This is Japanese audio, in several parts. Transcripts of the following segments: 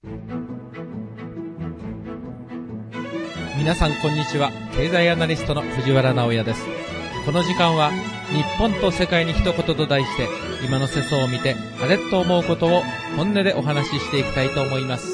皆さんこんにちは。経済アナリストの藤原直也です。この時間は日本と世界に一言と題して、今の世相を見てあれと思うことを本音でお話ししていきたいと思います。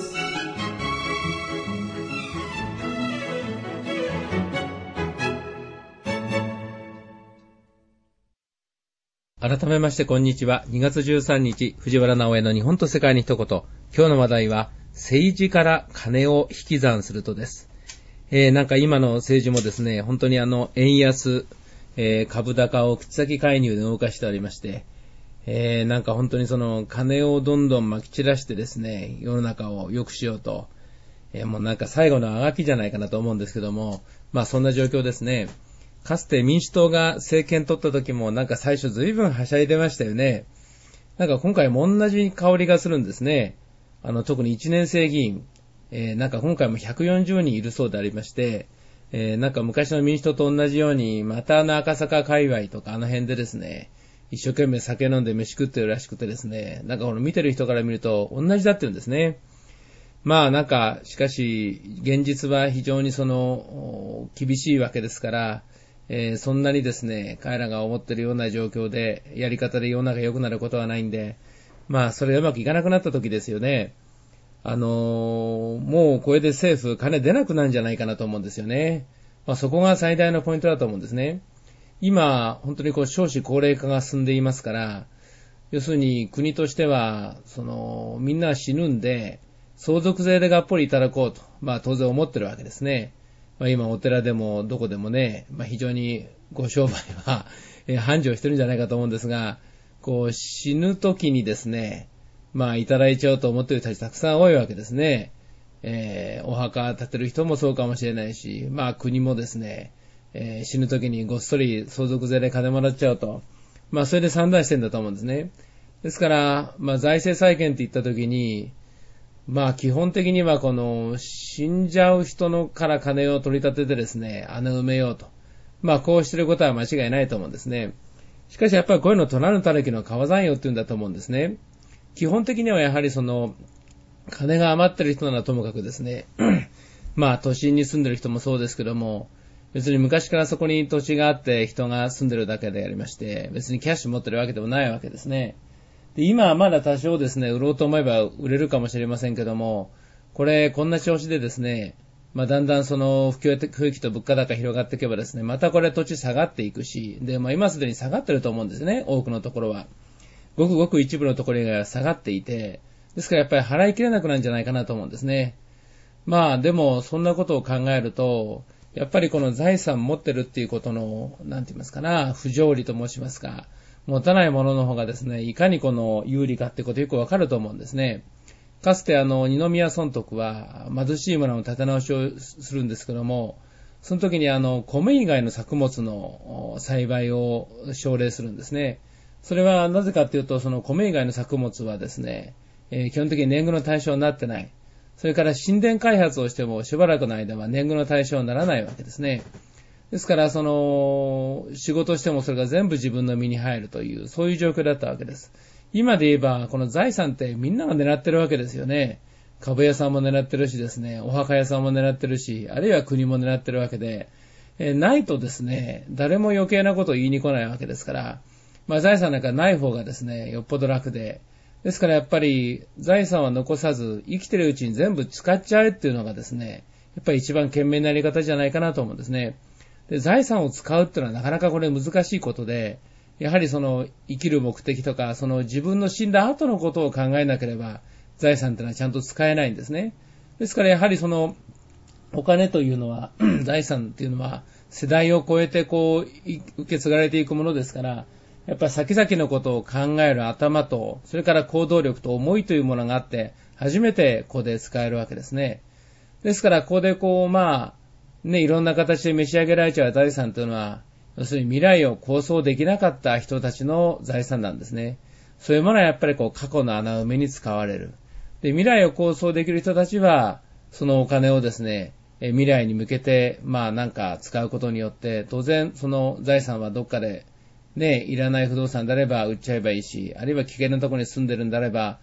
改めましてこんにちは。2月13日藤原直也の日本と世界に一言。今日の話題は政治から金を引き算するとです。なんか今の政治もですね、本当に円安、株高を口先介入で動かしておりまして、なんか本当にその金をどんどん撒き散らしてですね、世の中を良くしようと、もうなんか最後のあがきじゃないかなと思うんですけども、まあそんな状況ですね。かつて民主党が政権取った時もなんか最初随分はしゃいでましたよね。なんか今回も同じ香りがするんですね。特に1年生議員。なんか今回も140人いるそうでありまして、なんか昔の民主党と同じように、また赤坂界隈とか辺でですね、一生懸命酒飲んで飯食ってるらしくてですね、なんかこの見てる人から見ると同じだって言うんですね。まあなんか、しかし、現実は非常に厳しいわけですから、そんなにですね、彼らが思ってるような状況で、やり方で世の中良くなることはないんで、まあそれがうまくいかなくなった時ですよね。もうこれで政府金出なくなるんじゃないかなと思うんですよね。まあそこが最大のポイントだと思うんですね。今、本当に少子高齢化が進んでいますから、要するに国としては、みんな死ぬんで、相続税でがっぽりいただこうと、まあ当然思ってるわけですね。まあ今お寺でもどこでもね、まあ非常にご商売は繁盛してるんじゃないかと思うんですが、死ぬ時にですね、まあいただいちゃおうと思っている人たちたくさん多いわけですね。お墓建てる人もそうかもしれないし、まあ国もですね、死ぬ時にごっそり相続税で金もらっちゃうと、まあそれで算段してんだと思うんですね。ですから、まあ財政再建って言った時に、まあ基本的には死んじゃう人のから金を取り立ててですね、穴埋めようと。まあこうしてることは間違いないと思うんですね。しかしやっぱりこういうの取らぬたるきの川山用って言うんだと思うんですね。基本的にはやはり金が余ってる人ならともかくですね、まあ都心に住んでる人もそうですけども、別に昔からそこに土地があって人が住んでるだけでありまして、別にキャッシュ持ってるわけでもないわけですね。で今はまだ多少ですね、売ろうと思えば売れるかもしれませんけども、こんな調子でですね、まあだんだん不況期と物価高広がっていけばですね、またこれ土地下がっていくし、で、まあ今すでに下がってると思うんですね、多くのところは。ごくごく一部のところが下がっていて、ですからやっぱり払い切れなくなるんじゃないかなと思うんですね。まあでもそんなことを考えると、やっぱりこの財産持ってるっていうことの、なんて言いますかな、不条理と申しますか、持たないものの方がですね、いかに有利かってことよくわかると思うんですね。かつて二宮尊徳は貧しい村の立て直しをするんですけども、その時に米以外の作物の栽培を奨励するんですね。それはなぜかというと、米以外の作物はですね、基本的に年貢の対象になってない。それから神殿開発をしてもしばらくの間は年貢の対象にならないわけですね。ですから、仕事してもそれが全部自分の身に入るという、そういう状況だったわけです。今で言えば、この財産ってみんなが狙ってるわけですよね。株屋さんも狙ってるしですね、お墓屋さんも狙ってるし、あるいは国も狙ってるわけで、ないとですね、誰も余計なことを言いに来ないわけですから、まあ財産なんかない方がですね、よっぽど楽で、ですからやっぱり財産は残さず、生きてるうちに全部使っちゃえっていうのがですね、やっぱり一番賢明なやり方じゃないかなと思うんですね。で、財産を使うっていうのはなかなかこれ難しいことで、やはり生きる目的とか、自分の死んだ後のことを考えなければ、財産っていうのはちゃんと使えないんですね。ですからやはりお金というのは、財産っていうのは、世代を超えて受け継がれていくものですから、やっぱり先々のことを考える頭と、それから行動力と思いというものがあって、初めてここで使えるわけですね。ですから、ここでいろんな形で召し上げられちゃう財産というのは、要するに未来を構想できなかった人たちの財産なんですね。そういうものはやっぱり過去の穴埋めに使われる。で、未来を構想できる人たちは、そのお金をですね、未来に向けて、使うことによって、当然その財産はどっかで、いらない不動産であれば売っちゃえばいいし、あるいは危険なところに住んでるんであれば、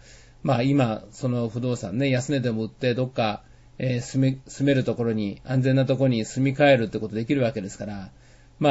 今、その不動産ね、安値でも売ってどっか、住めるところに、安全なところに住み替えるってことできるわけですから、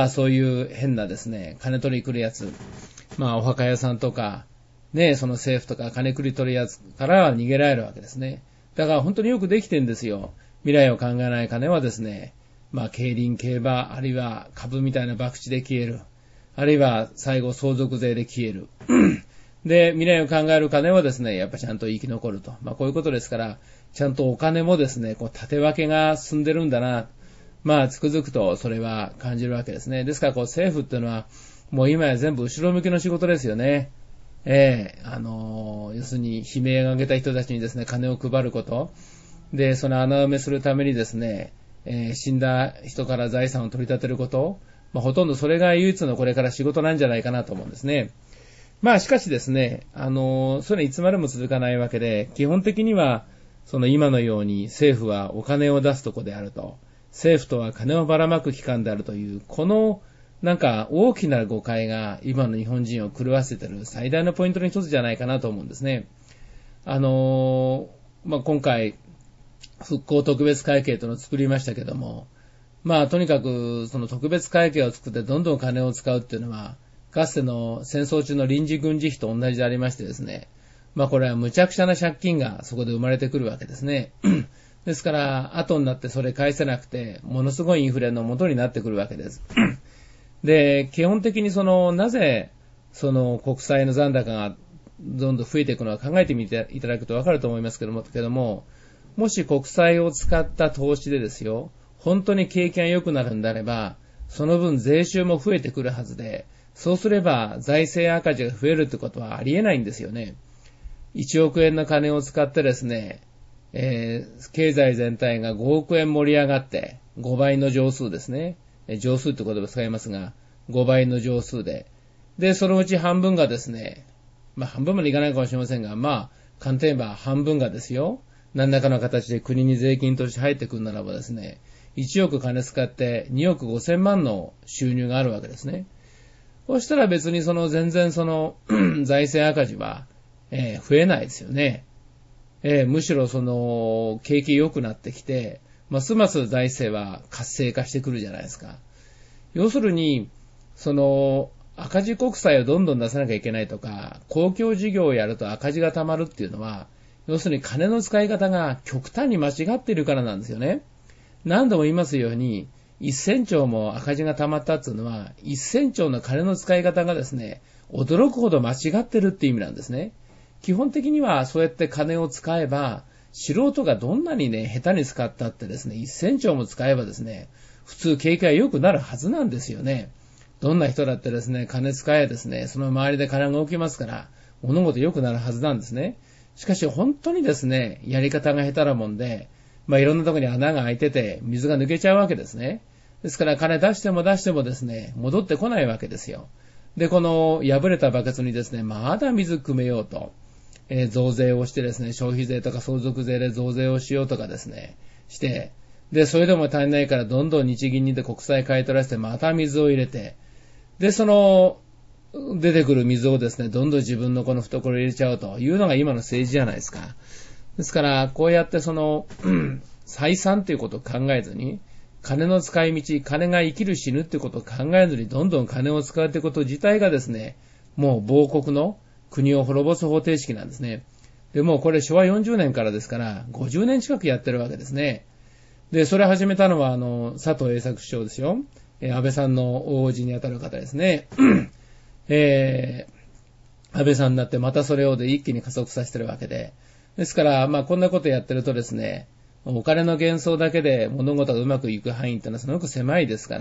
そういう変なですね、金取り来るやつ、お墓屋さんとか、ね、その政府とか金繰り取るやつから逃げられるわけですね。だから本当によくできてるんですよ。未来を考えない金はですね、競輪、競馬、あるいは株みたいな博打で消える。あるいは最後相続税で消える。で、未来を考える金はですね、やっぱちゃんと生き残ると。こういうことですから、ちゃんとお金もですね、縦分けが進んでるんだな。つくづくとそれは感じるわけですね。ですから政府っていうのは、もう今や全部後ろ向きの仕事ですよね。要するに悲鳴を上げた人たちにですね、金を配ること。で、その穴埋めするためにですね、死んだ人から財産を取り立てること。ほとんどそれが唯一のこれから仕事なんじゃないかなと思うんですね。しかしですね、それいつまでも続かないわけで、基本的には、その今のように政府はお金を出すとこであると、政府とは金をばらまく機関であるという、この大きな誤解が今の日本人を狂わせている最大のポイントの一つじゃないかなと思うんですね。今回、復興特別会計というのを作りましたけども、とにかくその特別会計を作ってどんどん金を使うっていうのは、かつての戦争中の臨時軍事費と同じでありましてですね、これは無茶苦茶な借金がそこで生まれてくるわけですね。ですから、後になってそれ返せなくて、ものすごいインフレの元になってくるわけです。で、基本的になぜ、国債の残高がどんどん増えていくのか考えてみていただくとわかると思いますけども、もし国債を使った投資でですよ、本当に景気が良くなるんであれば、その分税収も増えてくるはずで、そうすれば財政赤字が増えるってことはありえないんですよね。1億円の金を使ってですね、経済全体が5億円盛り上がって、5倍の乗数ですね。乗数って言葉を使いますが、5倍の乗数で。で、そのうち半分がですね、半分までいかないかもしれませんが、簡単に言えば半分がですよ、何らかの形で国に税金として入ってくるならばですね、1億金使って2億5千万の収入があるわけですね。そしたら別に全然財政赤字は、増えないですよね。むしろ景気良くなってきて、ますます財政は活性化してくるじゃないですか。要するに、赤字国債をどんどん出さなきゃいけないとか、公共事業をやると赤字が溜まるっていうのは、要するに金の使い方が極端に間違っているからなんですよね。何度も言いますように、1000兆も赤字が溜まったっていうのは、1000兆の金の使い方がですね、驚くほど間違ってるっていう意味なんですね。基本的にはそうやって金を使えば、素人がどんなにね、下手に使ったってですね、1000兆も使えばですね、普通景気が良くなるはずなんですよね。どんな人だってですね、金使えですね、その周りで金が動きますから、物事良くなるはずなんですね。しかし本当にですね、やり方が下手なもんで、いろんなところに穴が開いてて、水が抜けちゃうわけですね。ですから金出してもですね、戻ってこないわけですよ。で、この破れたバケツにですね、まだ水汲めようと、増税をしてですね、消費税とか相続税で増税をしようとかですね、して、で、それでも足りないからどんどん日銀にで国債買い取らせてまた水を入れて、で、出てくる水をですね、どんどん自分のこの懐に入れちゃうというのが今の政治じゃないですか。ですから、こうやって採算ということを考えずに、金の使い道、金が生きる死ぬということを考えずに、どんどん金を使うということ自体がですね、もう亡国の国を滅ぼす方程式なんですね。で、もうこれ昭和40年からですから、50年近くやってるわけですね。で、それを始めたのは、佐藤栄作首相ですよ。安倍さんの大叔にあたる方ですね。安倍さんになってまたそれをで一気に加速させてるわけで。ですから、こんなことやってるとですね、お金の幻想だけで物事がうまくいく範囲ってのはすごく狭いですから、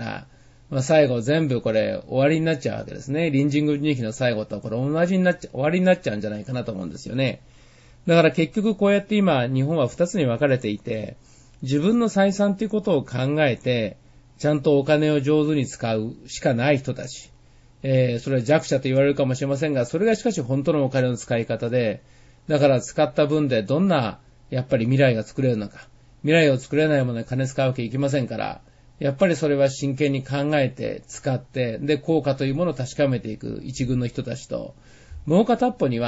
最後全部これ終わりになっちゃうわけですね。臨時軍事費の最後とこれ終わりになっちゃうんじゃないかなと思うんですよね。だから結局こうやって今日本は2つに分かれていて、自分の採算ということを考えて、ちゃんとお金を上手に使うしかない人たち。それは弱者と言われるかもしれませんが、それがしかし本当のお金の使い方で、だから使った分でどんなやっぱり未来が作れるのか。未来を作れないものに金使うわけいきませんから、やっぱりそれは真剣に考えて使って、で、効果というものを確かめていく一軍の人たちと、もう片っぽには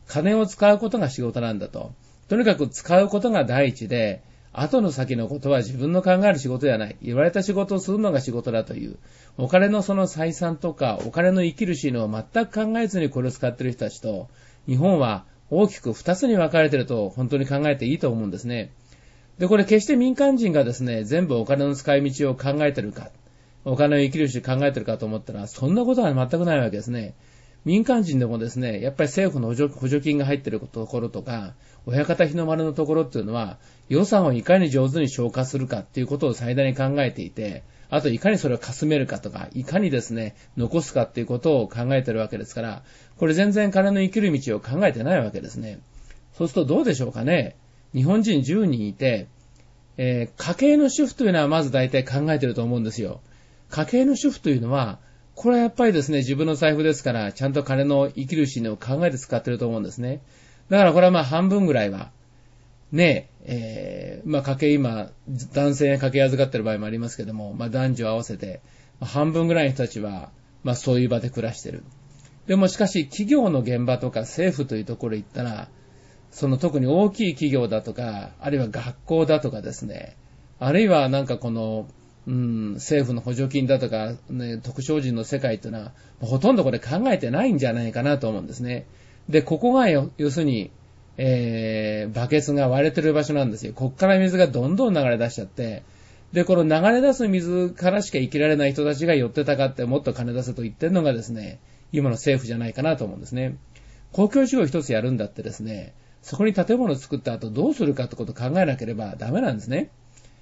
金を使うことが仕事なんだと。とにかく使うことが第一で、後の先のことは自分の考える仕事ではない。言われた仕事をするのが仕事だという。お金のその採算とか、お金の生きるシーンを全く考えずにこれを使っている人たちと、日本は大きく二つに分かれていると本当に考えていいと思うんですね。で、これ決して民間人がですね、全部お金の使い道を考えているか、お金を生きるし考えているかと思ったら、そんなことは全くないわけですね。民間人でもですね、やっぱり政府の補助金が入っているところとか、親方日の丸のところっていうのは、予算をいかに上手に消化するかっていうことを最大に考えていて、あといかにそれをかすめるかとか、いかにですね、残すかっていうことを考えているわけですから、これ全然金の生きる道を考えてないわけですね。そうするとどうでしょうかね。日本人10人いて、家計の主婦というのはまず大体考えていると思うんですよ。家計の主婦というのは、これはやっぱりですね、自分の財布ですから、ちゃんと金の生きるシーンを考えて使っていると思うんですね。だからこれはまあ半分ぐらいは、ねまあ家計今、男性が家計預かっている場合もありますけども、まあ男女合わせて、半分ぐらいの人たちは、まあそういう場で暮らしている。でもしかし企業の現場とか政府というところへ行ったら、その特に大きい企業だとか、あるいは学校だとかですね、あるいはなんかこの、政府の補助金だとか、ね、特徴人の世界というのは、ほとんどこれ考えてないんじゃないかなと思うんですね。で、ここが要するに、バケツが割れてる場所なんですよ。こっから水がどんどん流れ出しちゃって、で、この流れ出す水からしか生きられない人たちが寄ってたかってもっと金出せと言ってるのがですね、今の政府じゃないかなと思うんですね。公共事業一つやるんだってですね、そこに建物を作った後どうするかってことを考えなければダメなんですね。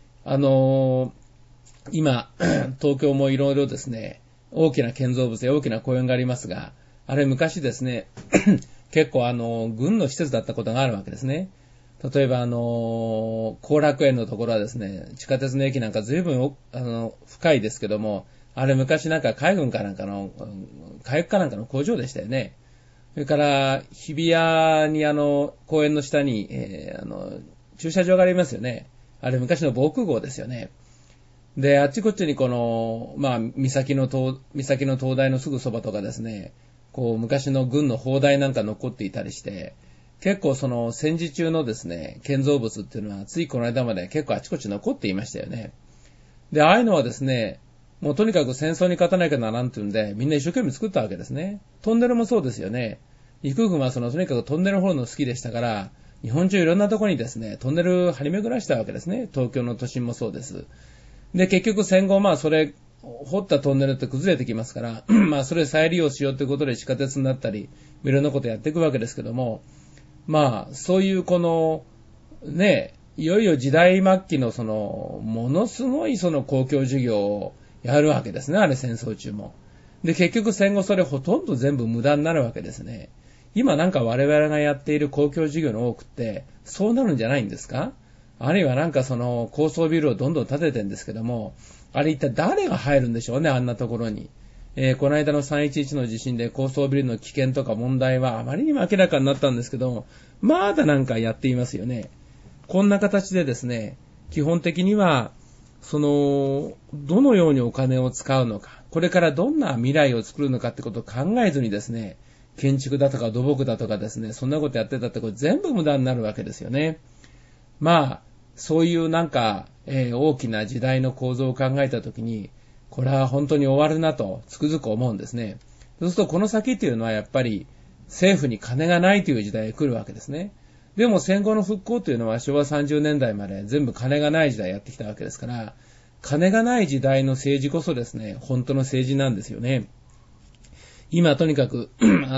今、東京もいろいろですね、大きな建造物や大きな公園がありますが、あれ昔ですね、結構軍の施設だったことがあるわけですね。例えば後楽園のところはですね、地下鉄の駅なんか随分深いですけども、あれ昔なんか海軍かなんかの、海軍かなんかの工場でしたよね。それから日比谷に公園の下に、駐車場がありますよね。あれ昔の防空壕ですよね。で、あっちこっちにこの、まあ、岬の灯台のすぐそばとかですね、こう、昔の軍の砲台なんか残っていたりして、結構その戦時中のですね、建造物っていうのは、ついこの間まで結構あちこち残っていましたよね。で、ああいうのはですね、もうとにかく戦争に勝たなきゃならんっていうんで、みんな一生懸命作ったわけですね。トンネルもそうですよね。陸軍はとにかくトンネル掘るの好きでしたから、日本中いろんなところにですね、トンネル張り巡らしたわけですね。東京の都心もそうです。で、結局戦後、まあそれ、掘ったトンネルって崩れてきますから、まあそれ再利用しようということで地下鉄になったり、いろんなことやっていくわけですけども、まあそういうこの、ね、いよいよ時代末期のものすごい公共事業をやるわけですね、あれ戦争中も。で、結局戦後それほとんど全部無駄になるわけですね。今なんか我々がやっている公共事業の多くって、そうなるんじゃないんですか？あるいはなんか高層ビルをどんどん建ててるんですけども、あれ一体誰が入るんでしょうね、あんなところに。この間の311の地震で高層ビルの危険とか問題はあまりにも明らかになったんですけども、まだなんかやっていますよね。こんな形でですね、基本的には、どのようにお金を使うのか、これからどんな未来を作るのかってことを考えずにですね、建築だとか土木だとかですね、そんなことやってたってこれ全部無駄になるわけですよね。まあ、そういうなんか、大きな時代の構造を考えたときに、これは本当に終わるなとつくづく思うんですね。そうするとこの先っていうのはやっぱり政府に金がないという時代が来るわけですね。でも戦後の復興というのは昭和30年代まで全部金がない時代やってきたわけですから、金がない時代の政治こそですね、本当の政治なんですよね。今とにかく、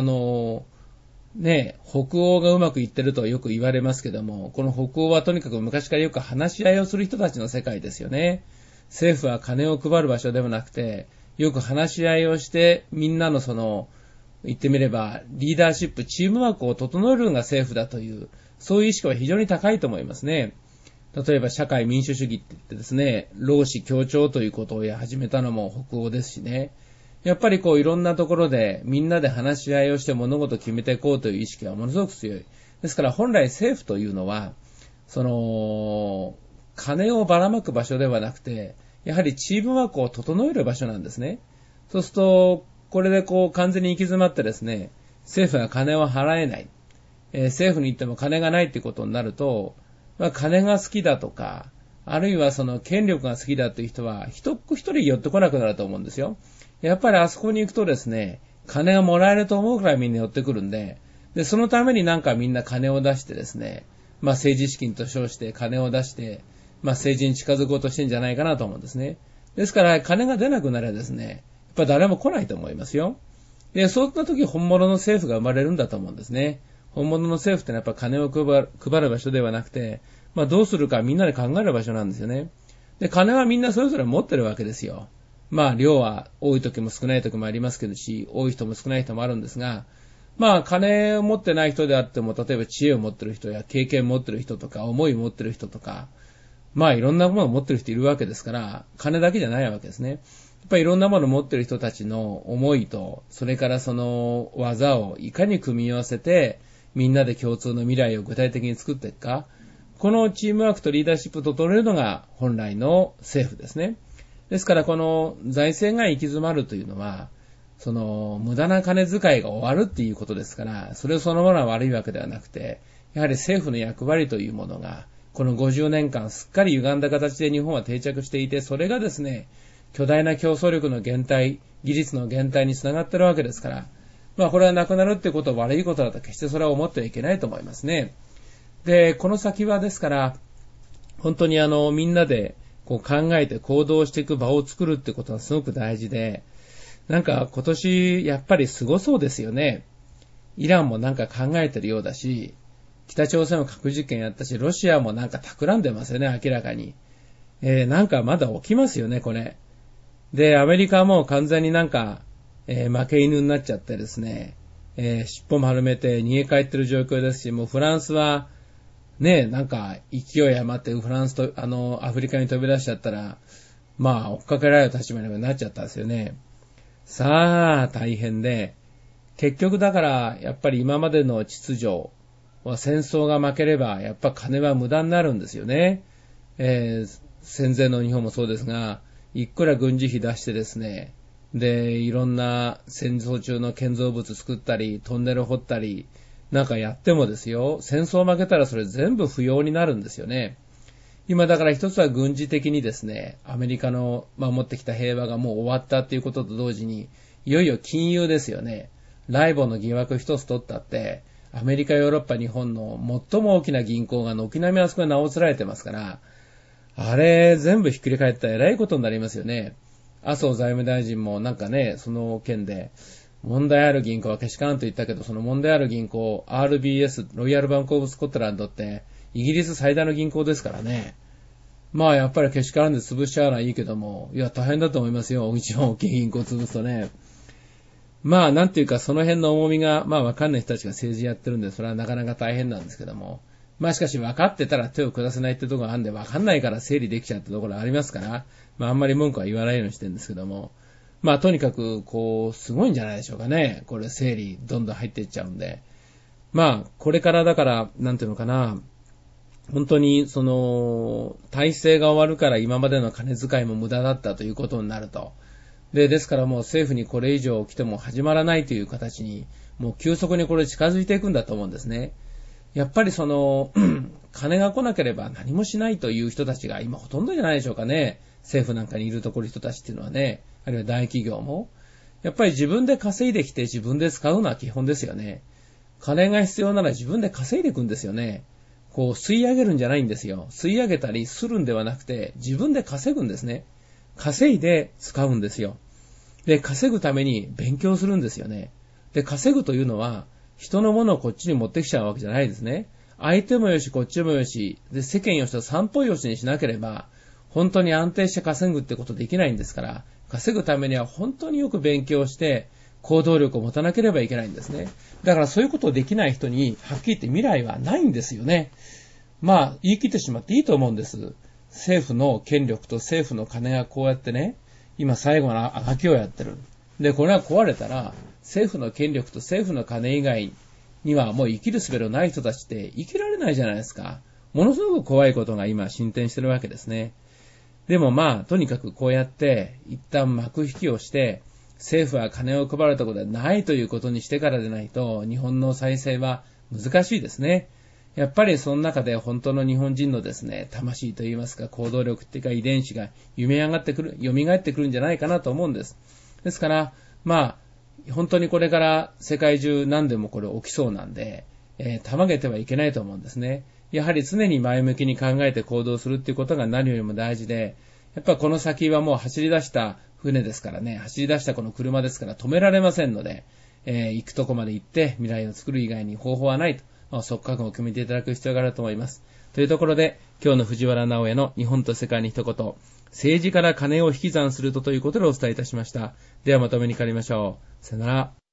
北欧がうまくいってるとよく言われますけども、この北欧はとにかく昔からよく話し合いをする人たちの世界ですよね。政府は金を配る場所ではなくて、よく話し合いをして、みんなの言ってみれば、リーダーシップ、チームワークを整えるのが政府だという、そういう意識は非常に高いと思いますね。例えば社会民主主義って言ってですね、労使協調ということを始めたのも北欧ですしね。やっぱりいろんなところでみんなで話し合いをして物事を決めていこうという意識はものすごく強い。ですから本来政府というのは、金をばらまく場所ではなくて、やはりチームワークを整える場所なんですね。そうすると、これで完全に行き詰まってですね、政府が金を払えない。 政府に行っても金がないってことになると、金が好きだとか、あるいはその権力が好きだという人は、一人寄ってこなくなると思うんですよ。やっぱりあそこに行くとですね、金がもらえると思うからみんな寄ってくるんで、そのためになんかみんな金を出してですね、政治資金と称して金を出して、政治に近づこうとしてんじゃないかなと思うんですね。ですから、金が出なくなればですね、やっぱ誰も来ないと思いますよ。で、そういった時本物の政府が生まれるんだと思うんですね。本物の政府ってのはやっぱ金を配る場所ではなくて、どうするかみんなで考える場所なんですよね。で、金はみんなそれぞれ持ってるわけですよ。量は多い時も少ない時もありますけどし、多い人も少ない人もあるんですが、金を持ってない人であっても、例えば知恵を持ってる人や経験を持ってる人とか、思いを持ってる人とか、いろんなものを持ってる人いるわけですから、金だけじゃないわけですね。やっぱりいろんなものを持ってる人たちの思いと、それからその技をいかに組み合わせて、みんなで共通の未来を具体的に作っていくか、このチームワークとリーダーシップと取れるのが本来の政府ですね。ですからこの財政が行き詰まるというのは、その無駄な金遣いが終わるっていうことですから、それそのものは悪いわけではなくて、やはり政府の役割というものが、この50年間すっかり歪んだ形で日本は定着していて、それがですね、巨大な競争力の減退、技術の減退につながっているわけですから、これはなくなるってことは悪いことだと決してそれは思ってはいけないと思いますね。で、この先はですから、本当にみんなでこう考えて行動していく場を作るってことはすごく大事で、なんか今年やっぱりすごそうですよね。イランもなんか考えてるようだし、北朝鮮も核実験やったし、ロシアもなんか企んでますよね、明らかに。なんかまだ起きますよね、これ。で、アメリカはもう完全になんか、負け犬になっちゃってですね、尻尾丸めて逃げ帰ってる状況ですし、もうフランスは、ね、なんか勢い余ってフランスと、アフリカに飛び出しちゃったら、追っかけられる立場になっちゃったんですよね。さあ、大変で、結局だから、やっぱり今までの秩序は戦争が負ければ、やっぱ金は無駄になるんですよね。戦前の日本もそうですが、いくら軍事費出してですね、で、いろんな戦争中の建造物作ったり、トンネル掘ったり、なんかやってもですよ、戦争負けたらそれ全部不要になるんですよね。今だから一つは軍事的にですね、アメリカの守ってきた平和がもう終わったっていうことと同時に、いよいよ金融ですよね。ライボの疑惑一つ取ったって、アメリカ、ヨーロッパ、日本の最も大きな銀行が軒並みあそこに名を連ねてますから、あれ全部ひっくり返ったら偉いことになりますよね。麻生財務大臣もなんかね、その件で、問題ある銀行はけしからんと言ったけど、その問題ある銀行、RBS、ロイヤルバンクオブスコットランドって、イギリス最大の銀行ですからね。やっぱりけしからんで潰しちゃうのはいいけども、いや、大変だと思いますよ。一番大きい銀行を潰すとね。なんていうか、その辺の重みが、わかんない人たちが政治やってるんで、それはなかなか大変なんですけども。しかし分かってたら手を下せないってところがあるんで、分かんないから整理できちゃうってところがありますから、あんまり文句は言わないようにしてるんですけども。とにかく、すごいんじゃないでしょうかね。これ整理どんどん入っていっちゃうんで。これからだから、なんていうのかな。本当に、体制が終わるから今までの金遣いも無駄だったということになると。ですからもう政府にこれ以上来ても始まらないという形に、もう急速にこれ近づいていくんだと思うんですね。やっぱり金が来なければ何もしないという人たちが今ほとんどじゃないでしょうかね。政府なんかにいるところ人たちっていうのはね、あるいは大企業も。やっぱり自分で稼いできて自分で使うのは基本ですよね。金が必要なら自分で稼いでいくんですよね。吸い上げるんじゃないんですよ。吸い上げたりするんではなくて、自分で稼ぐんですね。稼いで使うんですよ。で、稼ぐために勉強するんですよね。で、稼ぐというのは、人のものをこっちに持ってきちゃうわけじゃないですね。相手もよし、こっちもよし、で、世間よしと三方よしにしなければ、本当に安定して稼ぐってことできないんですから、稼ぐためには本当によく勉強して、行動力を持たなければいけないんですね。だからそういうことをできない人に、はっきり言って未来はないんですよね。言い切ってしまっていいと思うんです。政府の権力と政府の金がこうやってね、今最後のあがきをやってる。で、これが壊れたら、政府の権力と政府の金以外にはもう生きる術のない人たちって生きられないじゃないですか。ものすごく怖いことが今進展してるわけですね。でもとにかくこうやって一旦幕引きをして、政府は金を配るところではないということにしてからでないと、日本の再生は難しいですね。やっぱりその中で本当の日本人のですね、魂といいますか行動力っていうか遺伝子が蘇ってくるんじゃないかなと思うんです。ですから、本当にこれから世界中何でもこれ起きそうなんで、たまげてはいけないと思うんですね。やはり常に前向きに考えて行動するっていうことが何よりも大事で、やっぱこの先はもう走り出した船ですからね、走り出したこの車ですから止められませんので、行くとこまで行って未来を作る以外に方法はないと、即覚悟を決めていただく必要があると思います。というところで、今日の藤原直哉の日本と世界に一言、政治から金を引き算するということでお伝えいたしました。ではまとめに帰りましょう。さよなら。